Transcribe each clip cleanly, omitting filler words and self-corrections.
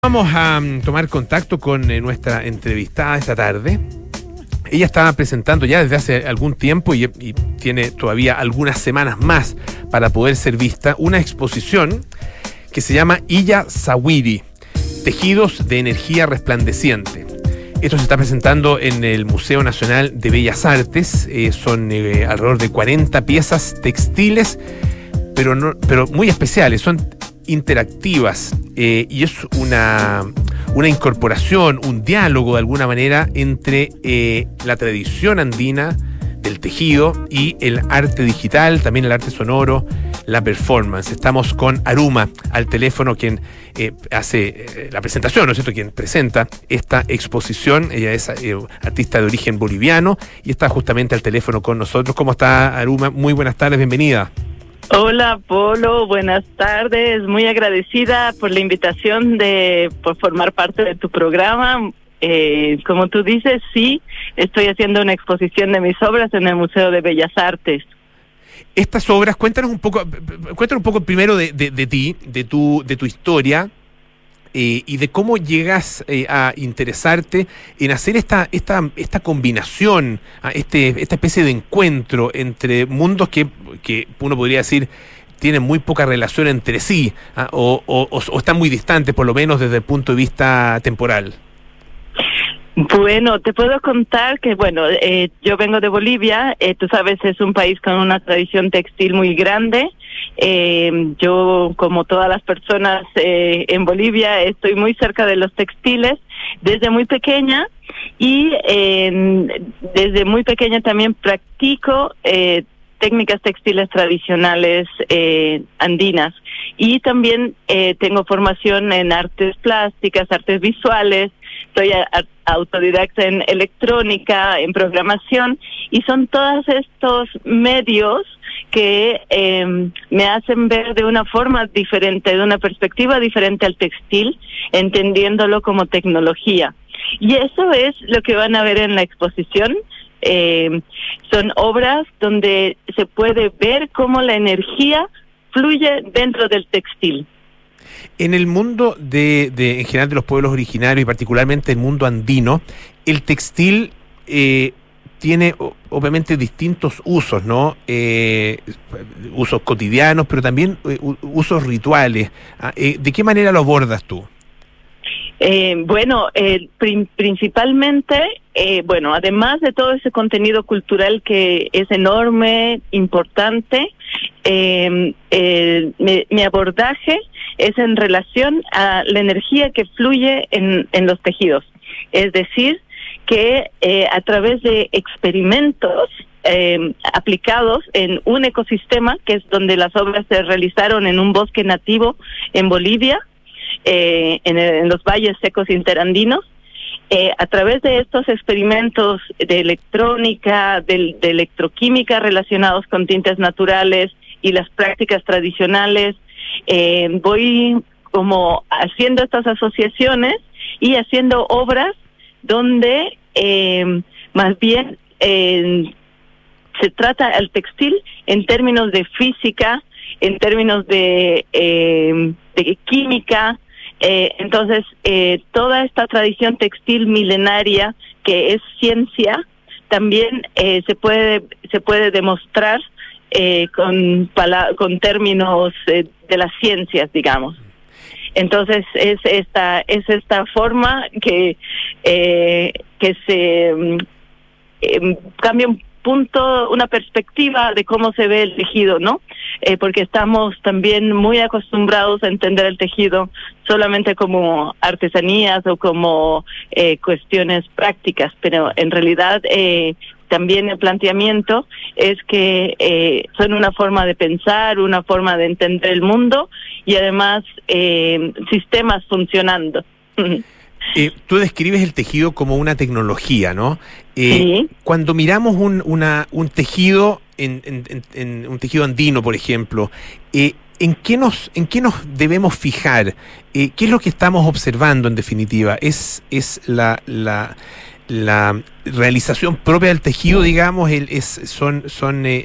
Vamos a tomar contacto con nuestra entrevistada esta tarde. Ella estaba presentando ya desde hace algún tiempo y tiene todavía algunas semanas más para poder ser vista una exposición que se llama Illa Sawiri, Tejidos de Energía Resplandeciente. Esto se está presentando en el Museo Nacional de Bellas Artes. Son alrededor de 40 piezas textiles, pero muy especiales. Son interactivas y es una incorporación, un diálogo de alguna manera entre la tradición andina del tejido y el arte digital, también el arte sonoro, la performance. Estamos con Aruma al teléfono, quien hace la presentación, ¿no es cierto?, quien presenta esta exposición. Ella es artista de origen boliviano y está justamente al teléfono con nosotros. ¿Cómo está, Aruma? Muy buenas tardes, bienvenida. Hola, Polo, buenas tardes. Muy agradecida por la invitación por formar parte de tu programa. Como tú dices, sí, estoy haciendo una exposición de mis obras en el Museo de Bellas Artes. Estas obras, cuéntanos un poco primero de ti, de tu historia, y de cómo llegas a interesarte en hacer esta combinación, esta especie de encuentro entre mundos que uno podría decir tienen muy poca relación entre sí, o están muy distantes, por lo menos desde el punto de vista temporal. Bueno, te puedo contar que, yo vengo de Bolivia. Tú sabes, es un país con una tradición textil muy grande. Yo, como todas las personas en Bolivia, estoy muy cerca de los textiles desde muy pequeña y desde muy pequeña también practico técnicas textiles tradicionales andinas, y también tengo formación en artes plásticas, artes visuales. Soy autodidacta en electrónica, en programación, y son todos estos medios que me hacen ver de una forma diferente, de una perspectiva diferente al textil, entendiéndolo como tecnología. Y eso es lo que van a ver en la exposición. Son obras donde se puede ver cómo la energía fluye dentro del textil. En el mundo en general de los pueblos originarios y particularmente el mundo andino, el textil tiene obviamente distintos usos, ¿no? Usos cotidianos, pero también usos rituales. ¿De qué manera lo abordas tú? Principalmente, además de todo ese contenido cultural que es enorme, importante, mi abordaje es en relación a la energía que fluye en los tejidos. Es decir, que a través de experimentos aplicados en un ecosistema, que es donde las obras se realizaron en un bosque nativo en Bolivia, en los valles secos interandinos, a través de estos experimentos de electrónica, de electroquímica relacionados con tintes naturales y las prácticas tradicionales, voy como haciendo estas asociaciones y haciendo obras donde más bien se trata el textil en términos de física, en términos de química. Entonces, toda esta tradición textil milenaria que es ciencia, también se puede demostrar con términos de las ciencias, digamos. Entonces, es esta forma que se cambia una perspectiva de cómo se ve el tejido, ¿no? Porque estamos también muy acostumbrados a entender el tejido solamente como artesanías o como cuestiones prácticas, pero en realidad también el planteamiento es que son una forma de pensar, una forma de entender el mundo y además sistemas funcionando. Tú describes el tejido como una tecnología, ¿no? Sí. Cuando miramos un tejido, en un tejido andino, por ejemplo, ¿en qué nos debemos fijar? ¿Qué es lo que estamos observando en definitiva? ¿Es la realización propia del tejido, digamos, son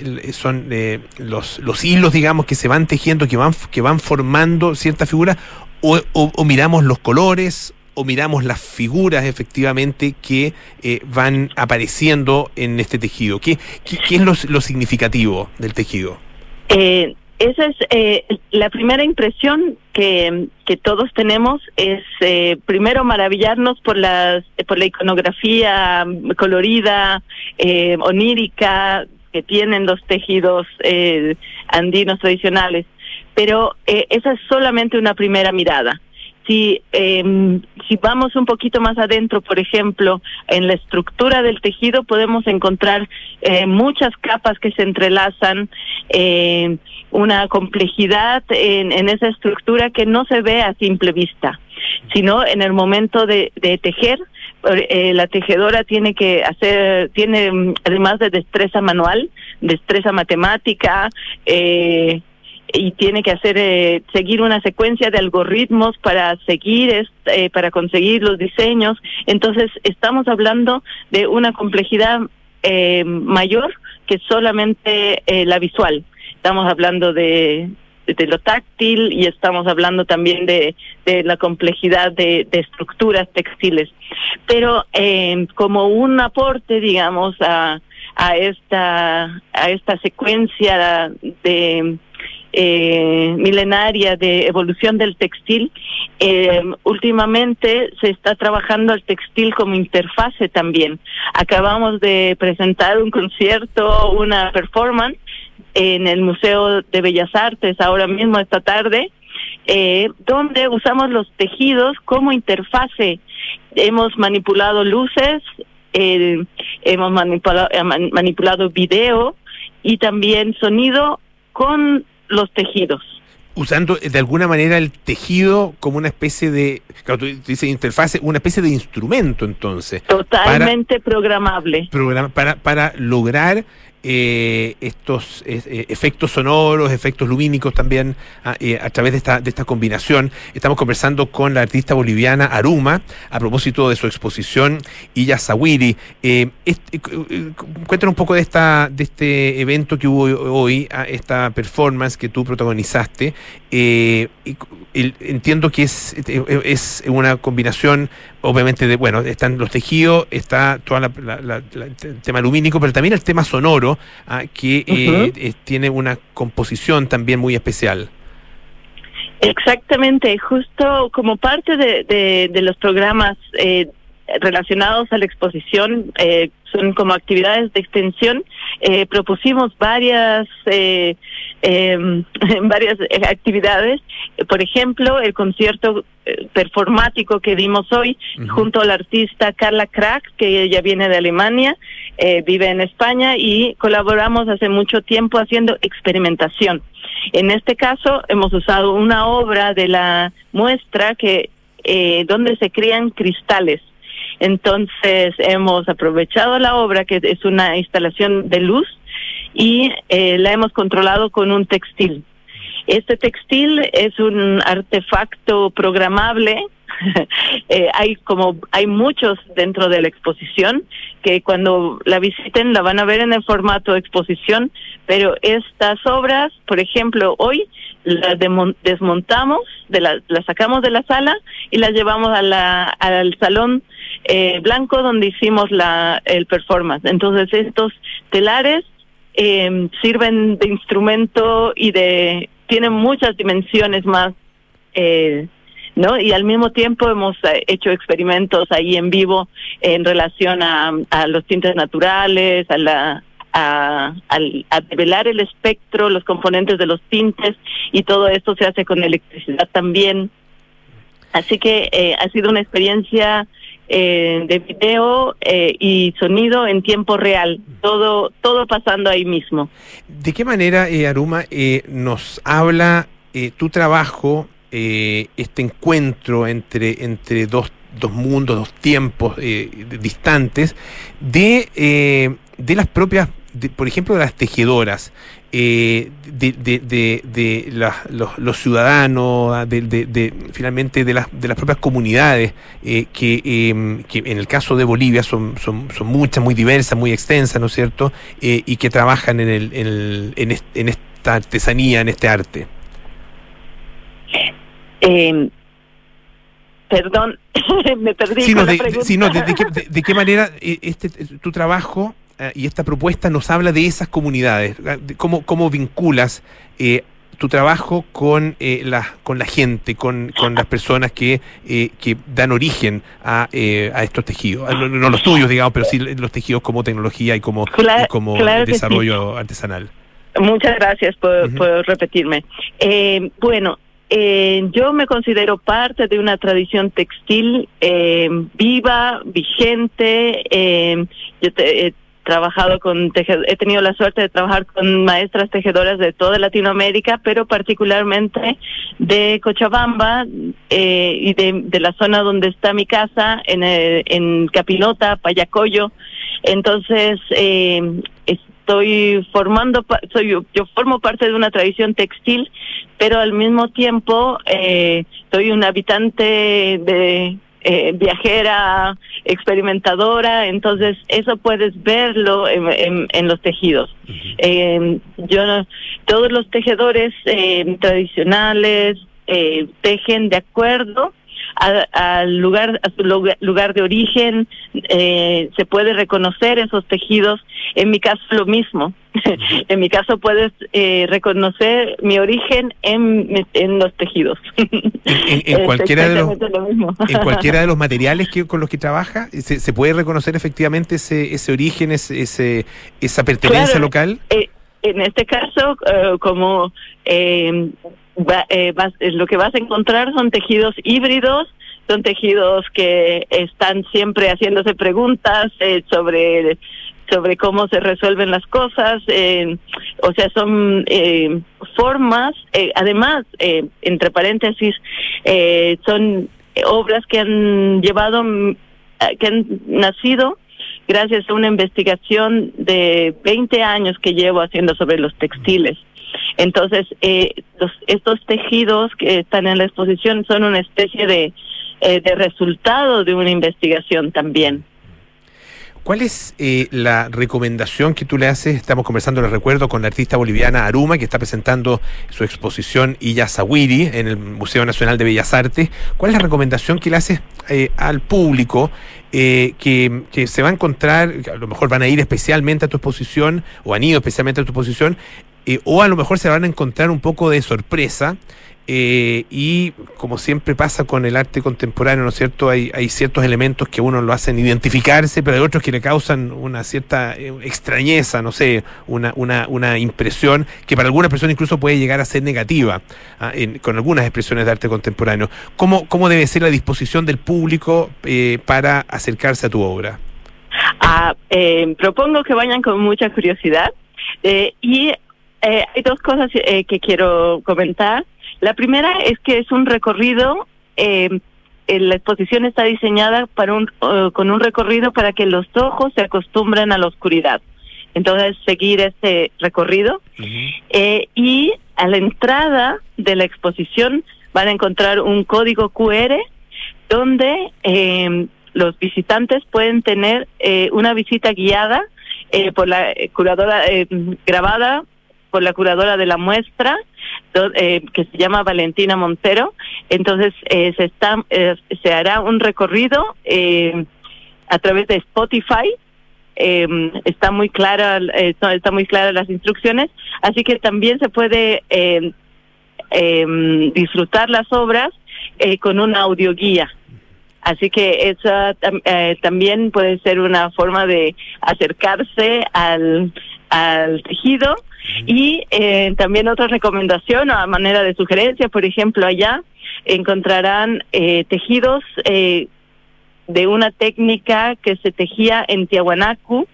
los hilos, digamos, que se van tejiendo, que van formando cierta figura, o miramos los colores, o miramos las figuras efectivamente que van apareciendo en este tejido? ¿Qué es lo significativo del tejido? Esa es la primera impresión que todos tenemos, es primero maravillarnos por la iconografía colorida, onírica que tienen los tejidos andinos tradicionales, pero esa es solamente una primera mirada. Si vamos un poquito más adentro, por ejemplo, en la estructura del tejido podemos encontrar muchas capas que se entrelazan, una complejidad en esa estructura que no se ve a simple vista, sino en el momento de tejer. La tejedora tiene además de destreza manual, destreza matemática, y tiene que seguir una secuencia de algoritmos para para conseguir los diseños. Entonces estamos hablando de una complejidad mayor que solamente la visual. Estamos hablando de lo táctil, y estamos hablando también de la complejidad de estructuras textiles. Pero como un aporte, digamos, a esta secuencia milenaria de evolución del textil, últimamente se está trabajando el textil como interfase también. Acabamos de presentar un concierto, una performance en el Museo de Bellas Artes ahora mismo esta tarde, donde usamos los tejidos como interfase. Hemos manipulado luces, hemos manipulado video y también sonido con los tejidos. Usando de alguna manera el tejido como una especie de, claro, tú dices interfase, una especie de instrumento, entonces. Totalmente programable. Para lograr estos efectos sonoros, efectos lumínicos también a través de esta combinación. Estamos conversando con la artista boliviana Aruma a propósito de su exposición Illa Sawiri. Cuéntanos un poco de este evento que hubo hoy, esta performance que tú protagonizaste. Entiendo que es una combinación, obviamente, están los tejidos, está todo el tema lumínico, pero también el tema sonoro, que tiene una composición también muy especial. Exactamente, justo como parte de los programas relacionados a la exposición, son como actividades de extensión. Propusimos varias actividades. Por ejemplo, el concierto performático que dimos hoy, junto a la artista Carla Crack, que ella viene de Alemania, vive en España, y colaboramos hace mucho tiempo haciendo experimentación. En este caso hemos usado una obra de la muestra donde se crean cristales. Entonces hemos aprovechado la obra, que es una instalación de luz, y la hemos controlado con un textil. Este es un artefacto programable. Hay muchos dentro de la exposición que cuando la visiten la van a ver en el formato de exposición, pero estas obras, por ejemplo, hoy las desmontamos, las sacamos de la sala y las llevamos al salón blanco donde hicimos el performance. Entonces estos telares sirven de instrumento y tienen muchas dimensiones más, ¿no? Y al mismo tiempo hemos hecho experimentos ahí en vivo en relación a los tintes naturales, a develar el espectro, los componentes de los tintes, y todo esto se hace con electricidad también. Así que ha sido una experiencia de video y sonido en tiempo real, todo pasando ahí mismo. ¿De qué manera, Aruma, nos habla tu trabajo, este encuentro entre dos mundos, dos tiempos distantes, de las propias, por ejemplo, de las tejedoras, los ciudadanos, finalmente de las propias comunidades, que en el caso de Bolivia son muchas, muy diversas, muy extensas, ¿no es cierto? Y que trabajan en esta artesanía, en este arte. Perdón, me perdí Sí, con no, la pregunta. sí, no, de qué manera tu trabajo y esta propuesta nos habla de esas comunidades? ¿Cómo vinculas tu trabajo con la gente, con las personas que dan origen a estos tejidos? No los tuyos, digamos, pero sí los tejidos como tecnología y como Claro que desarrollo sí. artesanal. Muchas gracias por Uh-huh. repetirme. Bueno, yo me considero parte de una tradición textil viva, vigente. Yo he trabajado he tenido la suerte de trabajar con maestras tejedoras de toda Latinoamérica, pero particularmente de Cochabamba y de la zona donde está mi casa, en Capilota, Payacoyo. Entonces, yo formo parte de una tradición textil, pero al mismo tiempo soy una habitante viajera, experimentadora, entonces eso puedes verlo en los tejidos. Todos los tejedores tradicionales tejen de acuerdo a su lugar de origen. Se puede reconocer esos tejidos. En mi caso lo mismo. En mi caso puedes reconocer mi origen en los tejidos. En cualquiera en cualquiera de los materiales con los que trabaja, ¿se puede reconocer efectivamente ese origen, esa pertenencia local? En este caso, como lo que vas a encontrar son tejidos híbridos, son tejidos que están siempre haciéndose preguntas sobre cómo se resuelven las cosas, o sea, son formas, además, entre paréntesis, son obras que han nacido gracias a una investigación de 20 años que llevo haciendo sobre los textiles. Entonces, estos tejidos que están en la exposición son una especie de resultado de una investigación también. ¿Cuál es la recomendación que tú le haces? Estamos conversando, les recuerdo, con la artista boliviana Aruma, que está presentando su exposición Illazawiri en el Museo Nacional de Bellas Artes. ¿Cuál es la recomendación que le haces al público que se va a encontrar, que a lo mejor van a ir especialmente a tu exposición, o han ido especialmente a tu exposición, o a lo mejor se van a encontrar un poco de sorpresa? Y como siempre pasa con el arte contemporáneo, ¿no es cierto? Hay ciertos elementos que uno lo hacen identificarse, pero hay otros que le causan una cierta extrañeza, no sé, una impresión que para algunas personas incluso puede llegar a ser negativa, con algunas expresiones de arte contemporáneo. ¿Cómo debe ser la disposición del público para acercarse a tu obra? Propongo que vayan con mucha curiosidad y hay dos cosas que quiero comentar. La primera es que es un recorrido, la exposición está diseñada con un recorrido para que los ojos se acostumbren a la oscuridad. Entonces, seguir este recorrido. Y a la entrada de la exposición van a encontrar un código QR donde los visitantes pueden tener una visita guiada por la curadora, grabada por la curadora de la muestra, que se llama Valentina Montero. Entonces se hará un recorrido a través de Spotify. Está muy clara las instrucciones, así que también se puede disfrutar las obras con una audioguía. Así que esa también puede ser una forma de acercarse al tejido. Y también otra recomendación a manera de sugerencia, por ejemplo, allá encontrarán tejidos de una técnica que se tejía en Tiahuanacu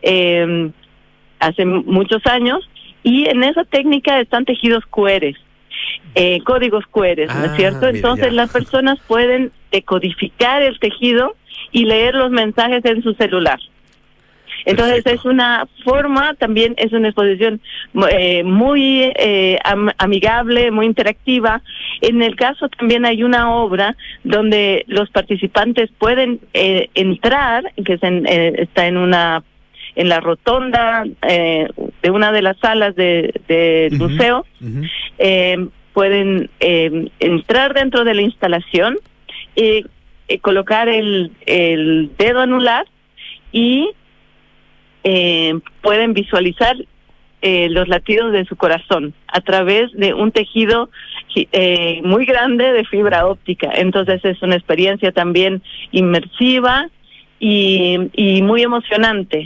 hace muchos años, y en esa técnica están tejidos QR, códigos QR, ¿no es cierto? Entonces las personas pueden decodificar el tejido y leer los mensajes en su celular. Entonces es una forma, también es una exposición muy amigable, muy interactiva. En el caso también hay una obra donde los participantes pueden entrar, que está en la rotonda de una de las salas del museo. Pueden entrar dentro de la instalación colocar el dedo anular y pueden visualizar los latidos de su corazón a través de un tejido muy grande de fibra óptica. Entonces es una experiencia también inmersiva y muy emocionante,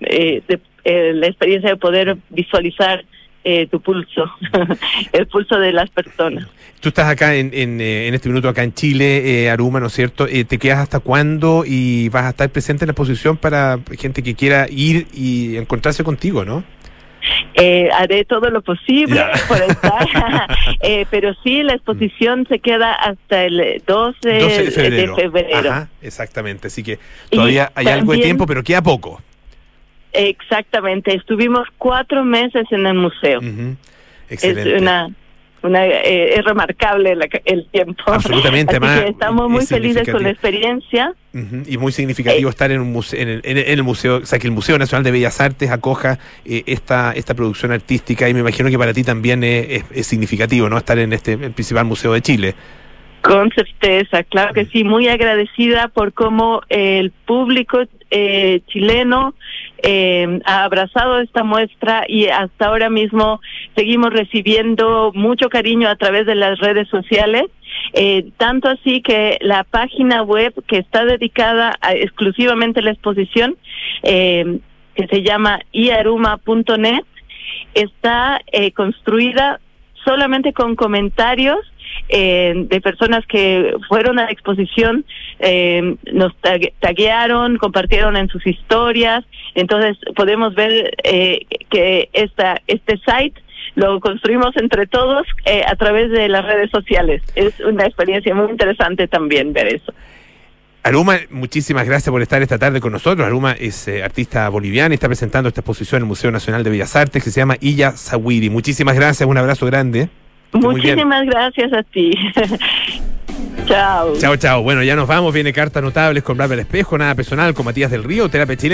la experiencia de poder visualizar tu pulso, el pulso de las personas. Tú estás acá en este minuto acá en Chile, Aruma, ¿no es cierto? ¿Te quedas hasta cuándo y vas a estar presente en la exposición para gente que quiera ir y encontrarse contigo, no? Haré todo lo posible por estar, pero sí, la exposición se queda hasta el 12 de febrero. Ajá, exactamente, así que todavía hay algo de tiempo, pero queda poco. Exactamente, estuvimos 4 meses en el museo. Excelente. Es remarcable el tiempo. Absolutamente, así que estamos muy felices con la experiencia. Y muy significativo estar en un museo, en el museo, o sea, que el Museo Nacional de Bellas Artes acoja esta producción artística, y me imagino que para ti también es significativo, ¿no? Estar en el principal museo de Chile. Con certeza, claro que sí, muy agradecida por cómo el público chileno ha abrazado esta muestra, y hasta ahora mismo seguimos recibiendo mucho cariño a través de las redes sociales, tanto así que la página web que está dedicada exclusivamente a la exposición, que se llama iaruma.net, está construida solamente con comentarios de personas que fueron a la exposición, nos taguearon, compartieron en sus historias. Entonces podemos ver que este site lo construimos entre todos a través de las redes sociales. Es una experiencia muy interesante también ver eso. Aruma, muchísimas gracias por estar esta tarde con nosotros. Aruma es artista boliviana y está presentando esta exposición en el Museo Nacional de Bellas Artes que se llama Illa Sawiri. Muchísimas gracias, un abrazo grande. Muchísimas gracias a ti. Chao. Chao, chao. Bueno, ya nos vamos. Viene Cartas Notables con Bárbara Espejo, Nada Personal con Matías del Río, Terapia Chilena.